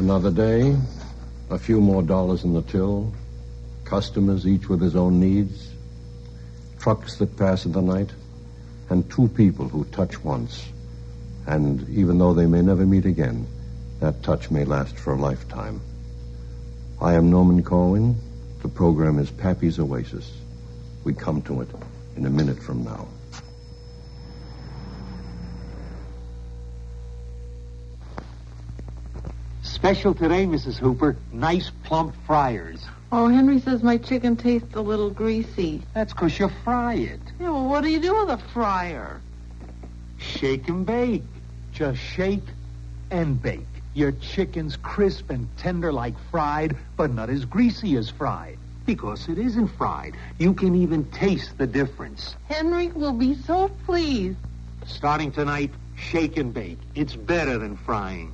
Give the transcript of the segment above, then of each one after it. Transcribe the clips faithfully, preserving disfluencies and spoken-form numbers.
Another day, a few more dollars in the till, customers, each with his own needs, trucks that pass in the night, and two people who touch once. And even though they may never meet again, that touch may last for a lifetime. I am Norman Corwin. The program is Pappy's Oasis. We come to it in a minute from now. Special today, Missus Hooper, nice plump fryers. Oh, Henry says my chicken tastes a little greasy. That's because you fry it. Yeah, well, what do you do with a fryer? Shake and bake. Just shake and bake. Your chicken's crisp and tender like fried, but not as greasy as fried. Because it isn't fried. You can even taste the difference. Henry will be so pleased. Starting tonight, shake and bake. It's better than frying.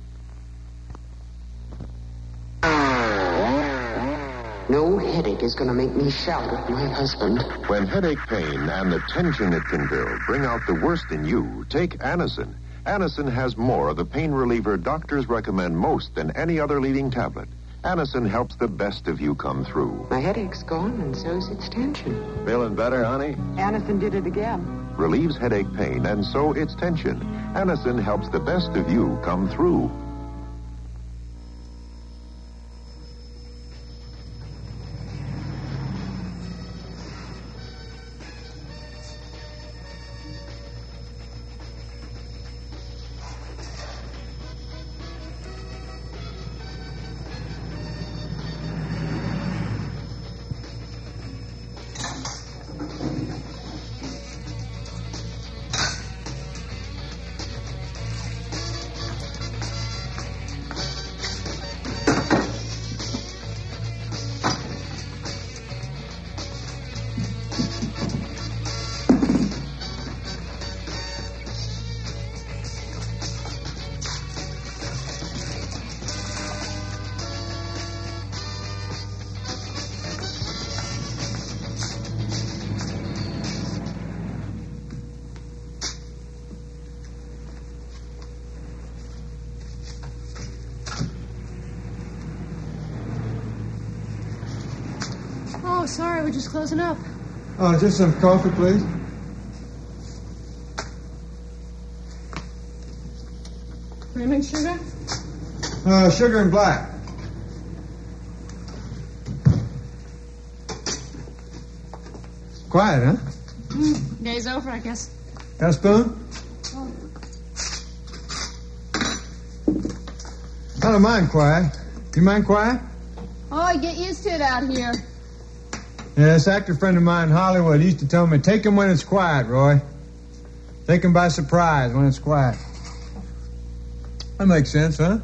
No headache is going to make me shout at my husband. When headache pain and the tension it can build bring out the worst in you, take Anacin. Anacin has more of the pain reliever doctors recommend most than any other leading tablet. Anacin helps the best of you come through. My headache's gone, and so's its tension. Feeling better, honey? Anacin did it again. Relieves headache pain, and so its tension. Anacin helps the best of you come through. Oh, sorry, we're just closing up. Oh, just some coffee, please. Cream sugar? Uh, sugar and black. Quiet, huh? Mm, day's over, I guess. Got a spoon? Oh. I don't mind quiet. You mind quiet? Oh, get used to it out here. Yeah, this actor friend of mine in Hollywood used to tell me, take him when it's quiet, Roy. Take him by surprise when it's quiet. That makes sense, huh?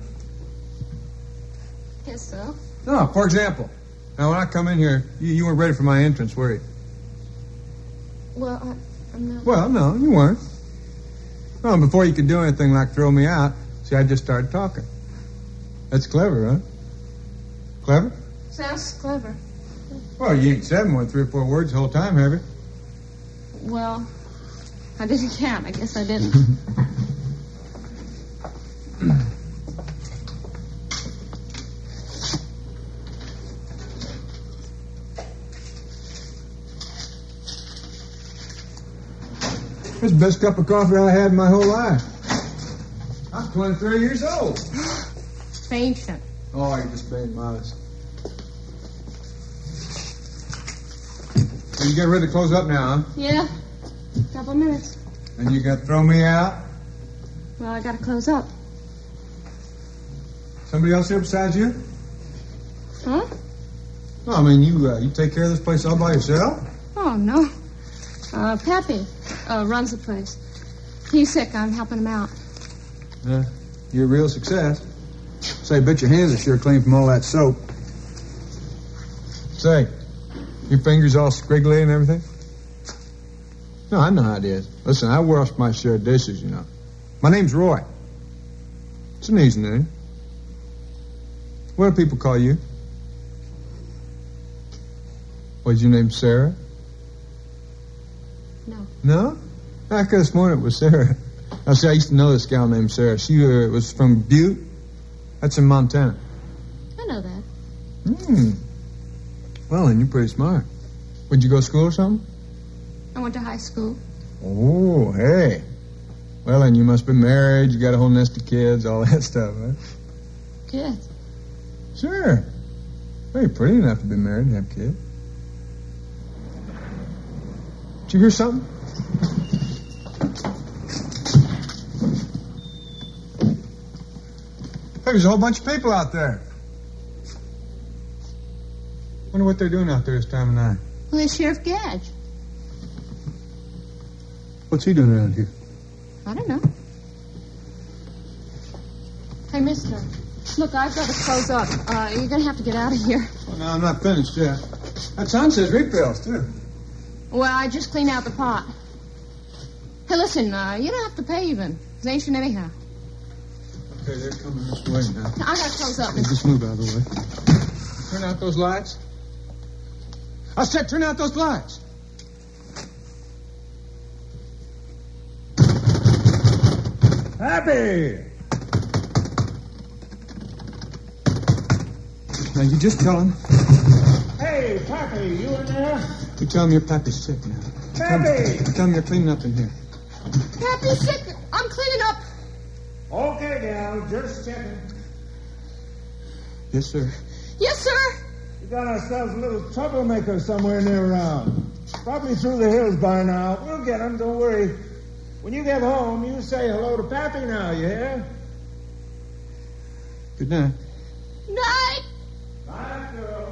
Guess so. No, for example, now when I come in here, you, you weren't ready for my entrance, were you? Well, I, I'm not... Well, no, you weren't. Well, before you could do anything like throw me out, see, I just started talking. That's clever, huh? Clever? Sounds clever. Well, you ain't said more than three or four words the whole time, have you? Well, I didn't count. I guess I didn't. It's the best cup of coffee I had in my whole life. I'm twenty-three years old. Patient. Oh, you're just being modest. So you get ready to close up now, huh? Yeah. Couple minutes. And you gonna throw me out? Well, I gotta close up. Somebody else here besides you? Huh? No, I mean, you uh, you take care of this place all by yourself? Oh, no. Uh, Pappy uh, runs the place. He's sick. I'm helping him out. Yeah, you're a real success. Say, bet your hands are sure clean from all that soap. Say, your fingers all squiggly and everything? No, I know how it is. Listen, I wash my share of dishes, you know. My name's Roy. It's an easy name. What do people call you? Was your name Sarah? No. No? I could have sworn it was Sarah. I see, I used to know this gal named Sarah. She uh, was from Butte. That's in Montana. I know that. Hmm. Well, then you're pretty smart. Would you go to school or something? I went to high school. Oh, hey. Well, then you must be married. You got a whole nest of kids, all that stuff, huh? Kids? Sure. Well, you're pretty enough to be married and have kids. Did you hear something? Hey, there's a whole bunch of people out there. Wonder what they're doing out there this time of night. Well, there's Sheriff Gadge. What's he doing around here? I don't know. Hey, mister. Look, I've got to close up. Uh, you're going to have to get out of here. Well, no, I'm not finished yet. That sign says refills, too. Well, I just cleaned out the pot. Hey, listen, uh, you don't have to pay even. It's ancient anyhow. Okay, they're coming this way now. I got to close up, Hey, mister. just move out of the way. Turn out those lights. I said turn out those lights. Happy! Now, you just tell him. Hey, Pappy, you in there? You tell him your pappy's sick now. Pappy! Tell him you're cleaning up in here. Pappy's sick. I'm cleaning up. Okay, gal, just checking. Yes, sir. Yes, sir. We got ourselves a little troublemaker somewhere near around. Probably through the hills by now. We'll get him, don't worry. When you get home, you say hello to Pappy now, you hear? Good night. Night. Night, girl.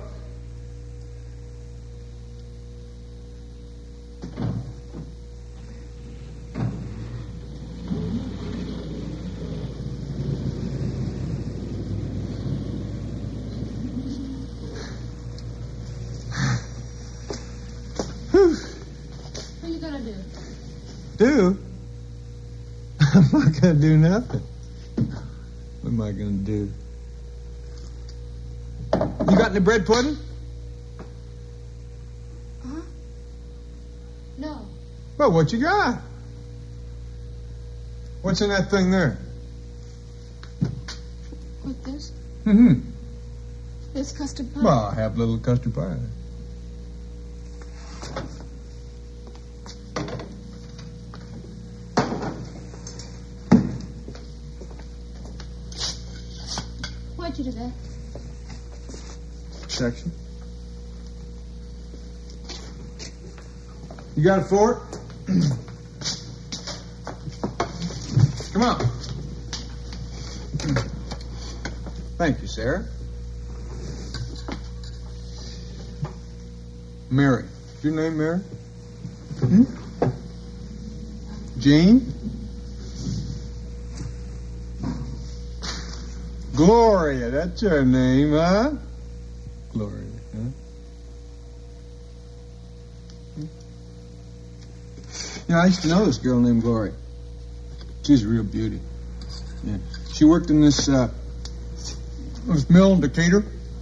What are you going to do? Do? I'm not going to do nothing. What am I going to do? You got any bread pudding? Huh? No. Well, what you got? What's in that thing there? What, this? Mm-hmm. This custard pie? Well, I have a little custard pie. Why'd you do that? Section. You got a fork? Come on. Thank you, Sarah. Mary. Is your name Mary? Hmm? Jean? Gloria, that's her name, huh? Gloria, huh? Hmm? Yeah, I used to know this girl named Gloria. She's a real beauty. Yeah. She worked in this, uh, this mill in Decatur.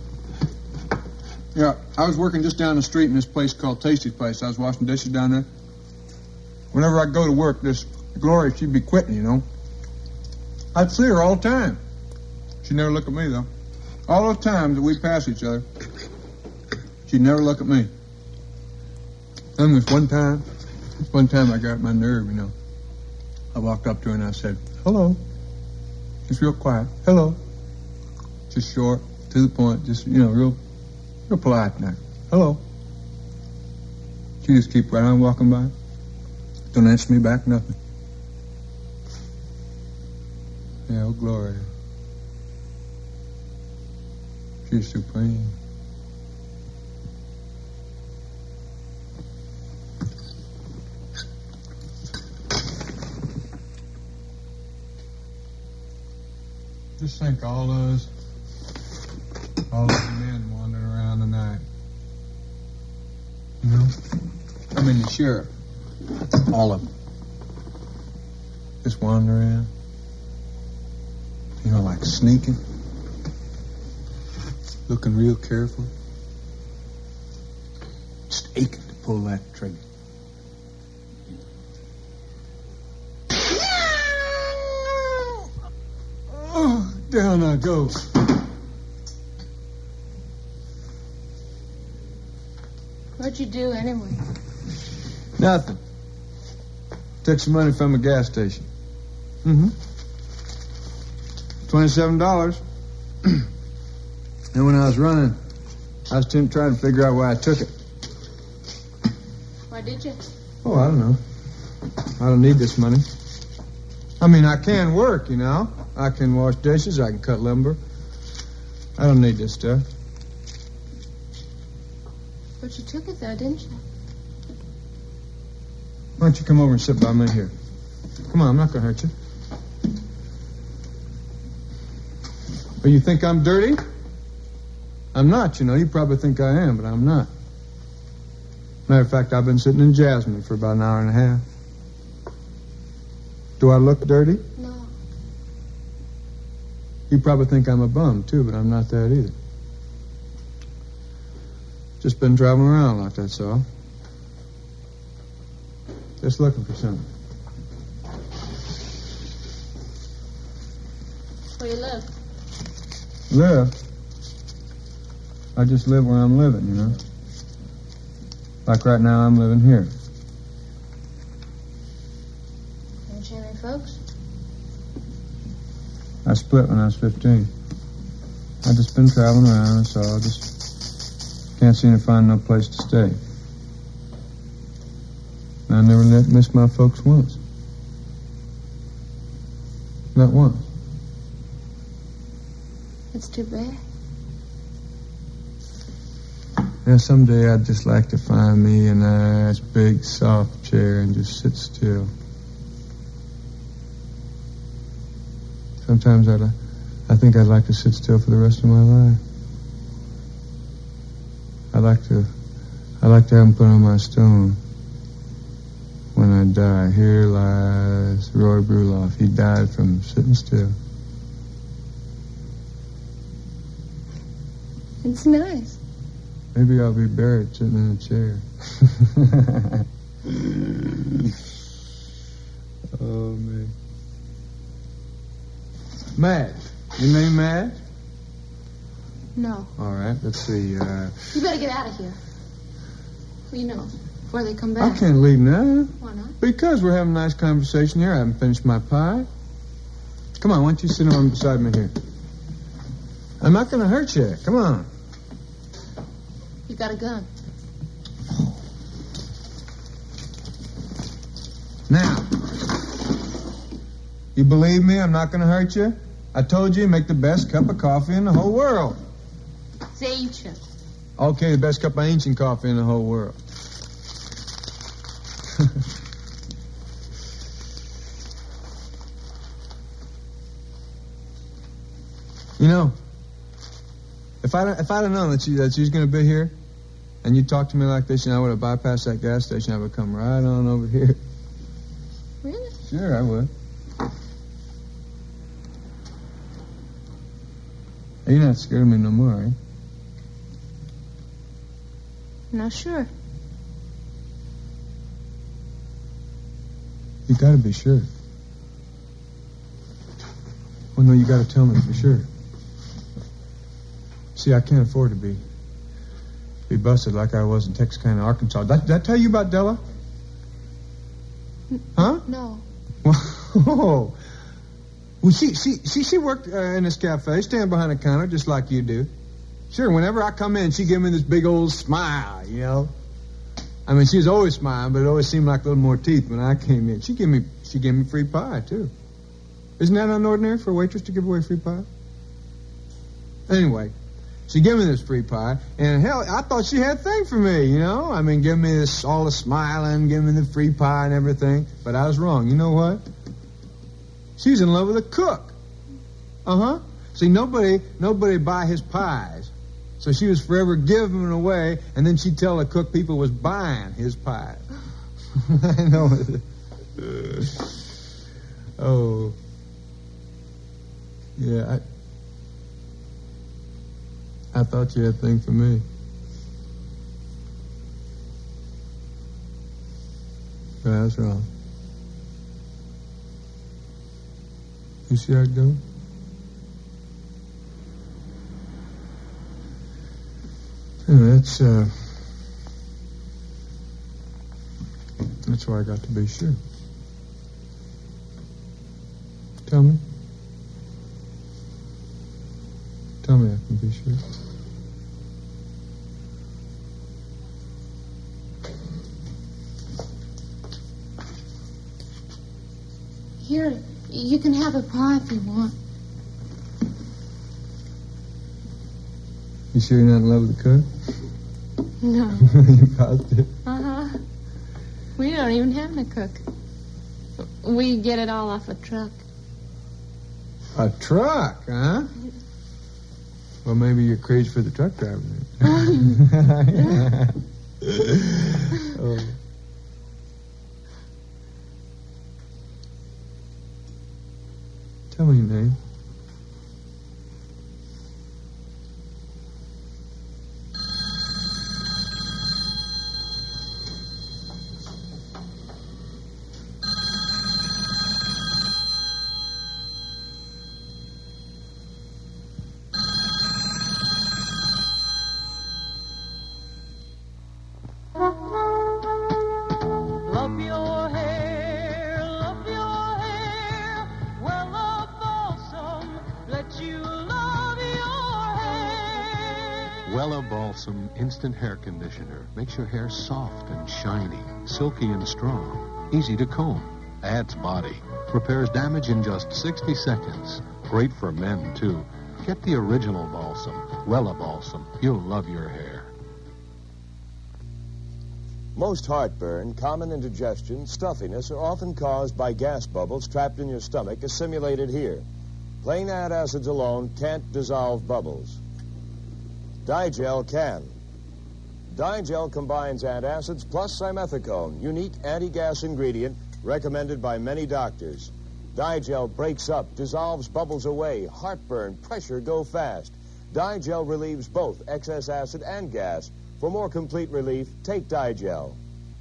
Yeah, I was working just down the street in this place called Tasty's Place. I was washing dishes down there. Whenever I'd go to work, this Gloria, she'd be quitting, you know. I'd see her all the time. She'd never look at me, though. All the times that we'd pass each other, she'd never look at me. Then this one time, this one time I got my nerve, you know. I walked up to her and I said, hello. Just real quiet. Hello. Just short, to the point, just, you know, real, real polite now. Hello. She just keep right on walking by. Don't answer me back, nothing. Yeah, oh, Gloria. She's supreme. Just think all those, all those men wandering around tonight. You know? I mean, the sheriff. All of them. Just wandering around. You know, like sneaking. Looking real careful. Just aching to pull that trigger. Oh, down now, go. What'd you do anyway? Nothing. Took some money from a gas station. Mm-hmm. Twenty-seven dollars. And when I was running, I was trying to figure out why I took it. Why did you? Oh, I don't know. I don't need this money. I mean, I can work, you know. I can wash dishes, I can cut lumber. I don't need this stuff. But you took it, though, didn't you? Why don't you come over and sit by me here? Come on, I'm not going to hurt you. Oh, you think I'm dirty? I'm not, you know. You probably think I am, but I'm not. Matter of fact, I've been sitting in Jasmine for about an hour and a half. Do I look dirty? No. You probably think I'm a bum, too, but I'm not that either. Just been traveling around like that's all. Just looking for something. Where you live? Live? I just live where I'm living, you know. Like right now, I'm living here. Don't you have any folks? I split when I was fifteen. I just been traveling around, so I just can't seem to find no place to stay. I never let, missed my folks once. Not once. That's too bad. Yeah, someday I'd just like to find me a nice, big, soft chair and just sit still. Sometimes I'd, I think I'd like to sit still for the rest of my life. I'd like to, I'd like to have them put on my stone. When I die, here lies Roy Bruloff. He died from sitting still. It's nice. Maybe I'll be buried sitting in a chair. Oh, man. Madge. Your name Madge? No. All right, let's see. Uh, You better get out of here. Well, you know, before they come back. I can't leave now. Why not? Because we're having a nice conversation here. I haven't finished my pie. Come on, why don't you sit on beside me here? I'm not going to hurt you. Come on. You got a gun. Now, you believe me? I'm not going to hurt you? I told you, make the best cup of coffee in the whole world. It's ancient. Okay, the best cup of ancient coffee in the whole world. You know, if I if I'd have known that you that you was going to be here, and you talked to me like this, and I would have bypassed that gas station, I would come right on over here. Really? Sure, I would. You're not scared of me no more, are you? No, sure. You gotta be sure. Well, no, you gotta tell me for sure. See, I can't afford to be be busted like I was in Texarkana, Arkansas. Did, did I tell you about Della? Huh? No. Whoa. Well, she, she, she, she worked uh, in this cafe, stand behind the counter just like you do. Sure, whenever I come in, she give me this big old smile, you know. I mean, she was always smiling, but it always seemed like a little more teeth when I came in. She gave me, she gave me free pie, too. Isn't that unordinary for a waitress to give away free pie? Anyway, she gave me this free pie, and hell, I thought she had a thing for me, you know. I mean, give me this, all the smiling, give me the free pie and everything. But I was wrong. You know what? She's in love with a cook. Uh-huh. See, nobody, nobody buy his pies. So she was forever giving them away, and then she'd tell the cook people was buying his pies. I know. Oh. Yeah, I, I thought you had a thing for me. Yeah, that's wrong. You see how it goes? Yeah, that's, uh... That's why I got to be sure. Tell me. Tell me I can be sure. Here, you can have a pie if you want. You sure you're not in love with the cook? No. You positive? Uh-huh. We don't even have a cook. We get it all off a truck. A truck, huh? Well, maybe you're crazy for the truck driver then. Oh. Tell me your name. Love your hair, love your hair. Well, a balsam, let you love your hair. Wella Balsam Instant Hair Conditioner makes your hair soft and shiny, silky and strong, easy to comb, adds body, repairs damage in just sixty seconds. Great for men, too. Get the original balsam, Wella Balsam. You'll love your hair. Most heartburn, common indigestion, stuffiness are often caused by gas bubbles trapped in your stomach as simulated here. Plain antacids alone can't dissolve bubbles. Digel can. Digel combines antacids plus simethicone, unique anti-gas ingredient recommended by many doctors. Digel breaks up, dissolves bubbles away, heartburn, pressure go fast. Digel relieves both excess acid and gas. For more complete relief, take Digel.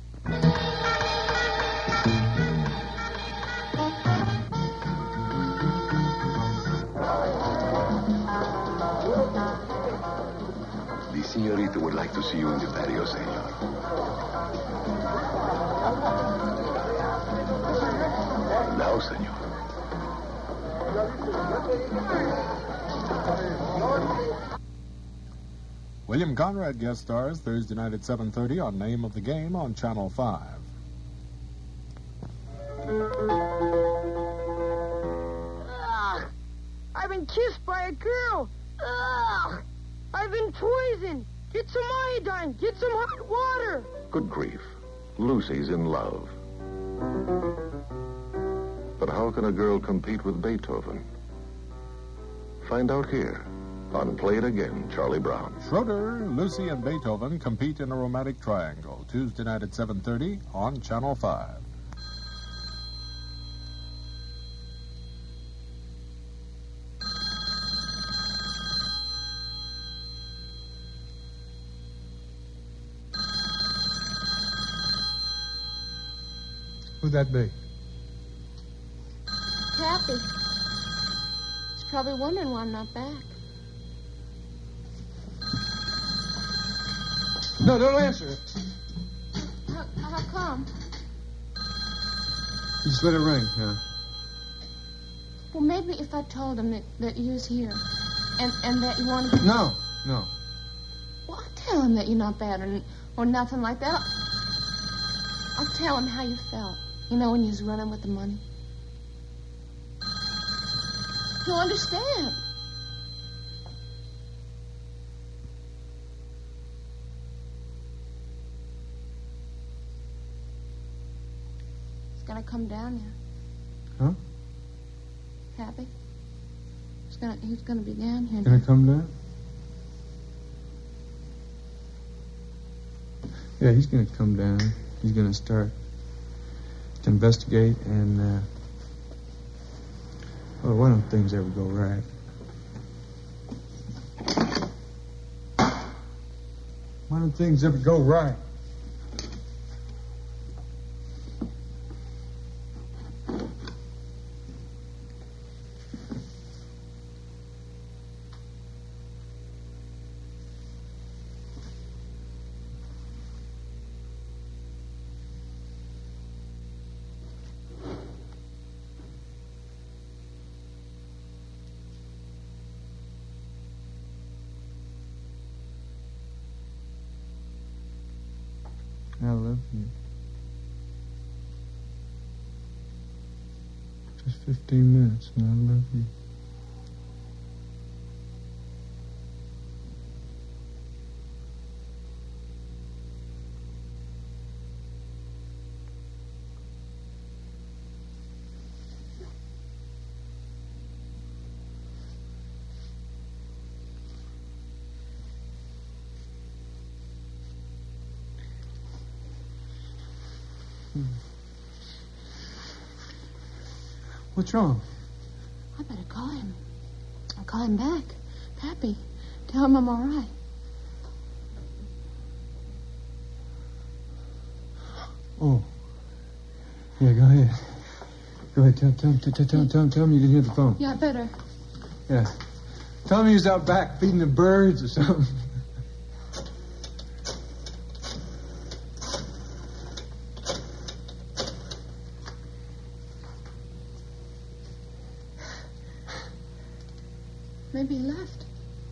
The señorita would like to see you in the patio, senor. Now, senor. William Conrad guest stars Thursday night at seven thirty on Name of the Game on Channel five. Ugh, I've been kissed by a girl. Ugh, I've been poisoned. Get some iodine. Get some hot water. Good grief. Lucy's in love. But how can a girl compete with Beethoven? Find out here on Play It Again, Charlie Brown. Schroeder, Lucy, and Beethoven compete in a romantic triangle. Tuesday night at seven thirty on Channel five. Who'd that be? Happy. He's probably wondering why I'm not back. No, don't answer it. How, how come? You just let it ring, huh? Well, maybe if I told him that, that you was here and, and that you wanted to... No, no. Well, I'll tell him that you're not bad or, or nothing like that. I'll, I'll tell him how you felt. You know, when you was running with the money. He'll understand. He's gonna come down here. Huh? Happy? He's gonna he's gonna be down here. Gonna come down? Yeah, he's gonna come down. He's gonna start to investigate and uh oh, why don't things ever go right? Why don't things ever go right? I love you. Just fifteen minutes, and I love you. What's wrong? I better call him. I'll call him back. Pappy, tell him I'm all right. Oh. Yeah, go ahead. Go ahead. Tell, tell, tell, tell, tell, tell, tell him you can hear the phone. Yeah, I better. Yeah. Tell him he was out back feeding the birds or something. Maybe he left.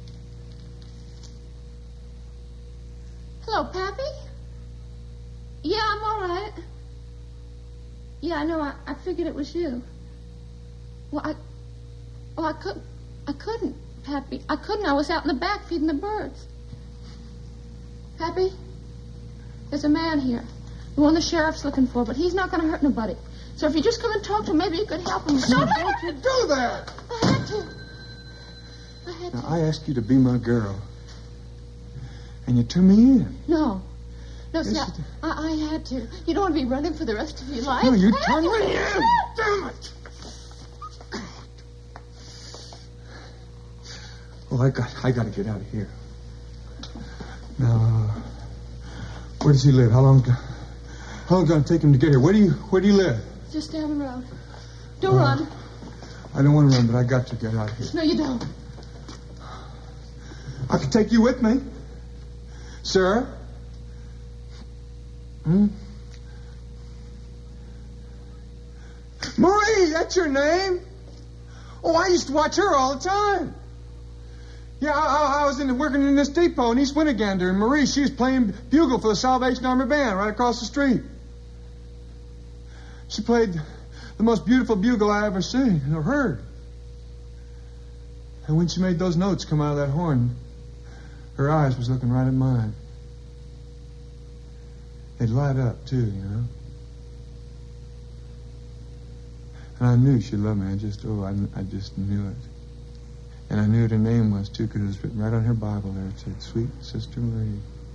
Hello, Pappy? Yeah, I'm all right. Yeah, I know. I, I figured it was you. Well, I... Well, I couldn't... I couldn't, Pappy. I couldn't. I was out in the back feeding the birds. Pappy? There's a man here. The one the sheriff's looking for, but he's not going to hurt nobody. So if you just come and talk to him, maybe you could help him. No, don't you do that! I had to. I had Now, to. I asked you to be my girl. And you turned me in. No. No, see, Yes, I, I, I had to. You don't want to be running for the rest of your life. No, you I turned had to. me in! Damn it! Oh, I got I got to get out of here. Now, uh, where does he live? How long how long going to take him to get here? Where do you where do you live? Just down the road. Don't Uh, run. I don't want to run, but I got to get out of here. No, you don't. I can take you with me. Sir? Hmm? Marie, that's your name? Oh, I used to watch her all the time. Yeah, I, I was in, working in this depot in East Winnegander, and Marie, she was playing bugle for the Salvation Army Band right across the street. She played the most beautiful bugle I ever seen or heard. And when she made those notes come out of that horn, her eyes was looking right at mine. They'd light up, too, you know. And I knew she loved me. I just, oh, I, I just knew it. And I knew what her name was, too, because it was written right on her Bible there. It said, Sweet Sister Marie.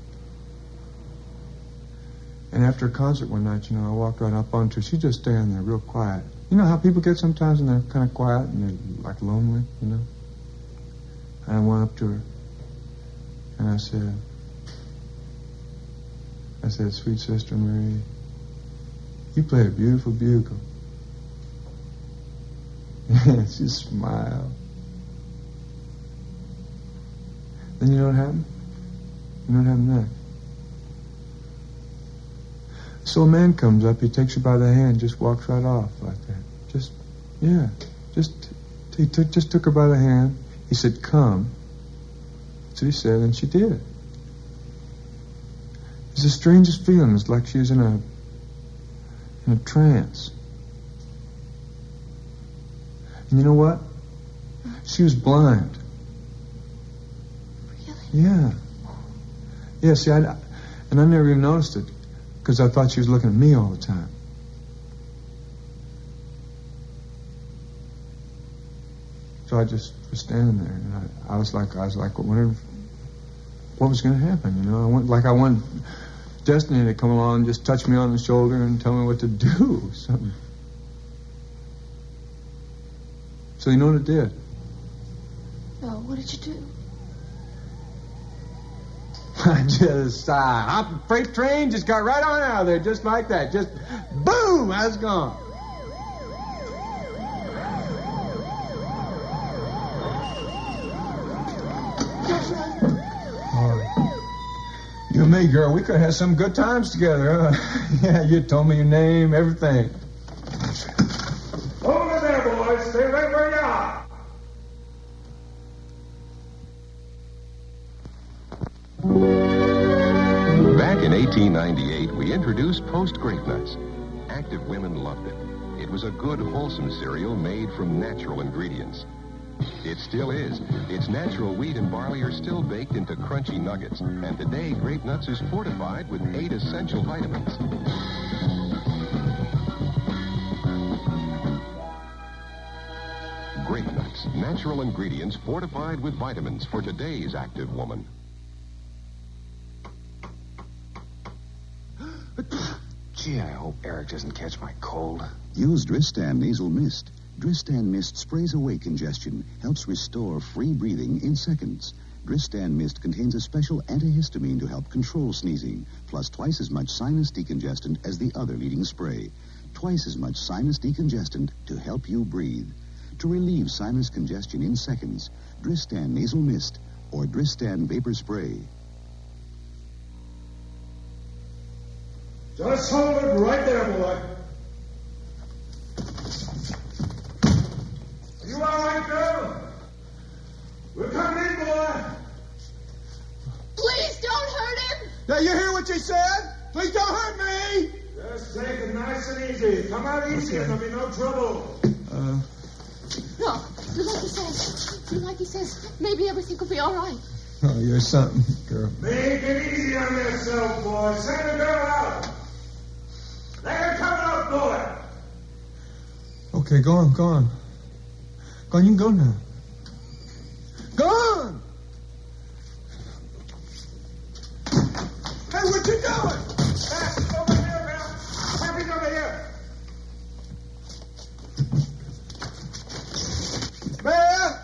And after a concert one night, you know, I walked right up onto her. She's just standing there real quiet. You know how people get sometimes and they're kind of quiet and they're, like, lonely, you know? And I went up to her. And I said, I said, Sweet Sister Marie, you play a beautiful bugle. She smiled. Then you know what happened? You know what happened next? So a man comes up, he takes her by the hand, just walks right off like that. Just, yeah, just, he took, just took her by the hand. He said, come. That's what he said, and she did. It's the strangest feeling. It's like she was in a, in a trance. And you know what? She was blind. Really? Yeah. Yeah, see, I, and I never even noticed it because I thought she was looking at me all the time. So I just was standing there, and I, I was like, I was like, wondering what was going to happen, you know? I went, like I wanted Destiny to come along and just touch me on the shoulder and tell me what to do, something. So you know what it did? Oh, what did you do? I just uh, hopped the freight train, just got right on out of there, just like that. Just boom, I was gone. You and me, girl, we could have had some good times together, huh? Yeah, you told me your name, everything. Over there, boys. Stay right where you are. Back in eighteen nineteen ninety-eight, we introduced Post Grape Nuts. Active women loved it. It was a good, wholesome cereal made from natural ingredients. It still is. Its natural wheat and barley are still baked into crunchy nuggets. And today, Grape Nuts is fortified with eight essential vitamins. Grape Nuts, natural ingredients fortified with vitamins for today's active woman. Gee, I hope Eric doesn't catch my cold. Use Dristan Nasal Mist. Dristan Mist sprays away congestion, helps restore free breathing in seconds. Dristan Mist contains a special antihistamine to help control sneezing, plus twice as much sinus decongestant as the other leading spray. Twice as much sinus decongestant to help you breathe. To relieve sinus congestion in seconds, Dristan Nasal Mist or Dristan Vapor Spray. Just hold it right there, boy. Are you all right, girl? We're coming in, boy. Please don't hurt him. Now, you hear what she said? Please don't hurt me. Just take it nice and easy. Come out easy and there'll be no trouble. Uh... No, do like he says. Do like he says. Maybe everything will be all right. Oh, you're something, girl. Make it easy on yourself, boy. Send the girl out. Let her come out, boy. Okay, go on, go on. Go on, you can go now. Go on! Hey, what you doing? Back over here, Bill. Happy's over here. Bear!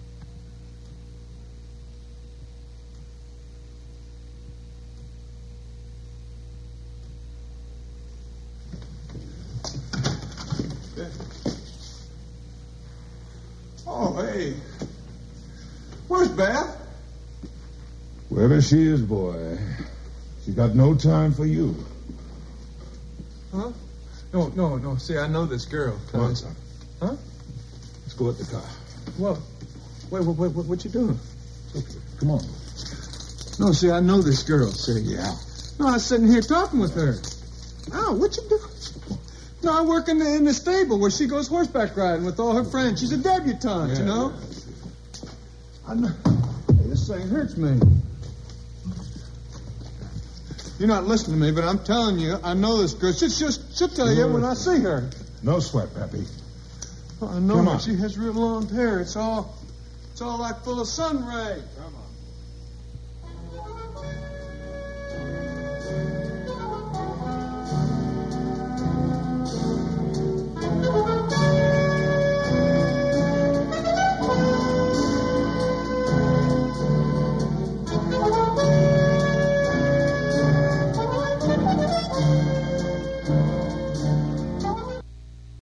Oh, hey. Where's Beth? Wherever she is, boy. She got no time for you. Huh? No, no, no. See, I know this girl. Come on, son. Huh? Let's go at the car. What? Wait, wait, wait, what, what you doing? Okay, come on. No, see, I know this girl, see. Yeah. No, I was sitting here talking with her. Oh, what you doing? No, I work in the, in the stable where she goes horseback riding with all her friends. She's a debutante, yeah, you know? Yeah. I know. Hey, this thing hurts me. You're not listening to me, but I'm telling you, I know this girl. She'll, she'll, she'll tell you when I see her. No sweat, Pappy. Oh, I know Come her. on. She has real long hair. It's all, it's all like full of sun rays. Come on.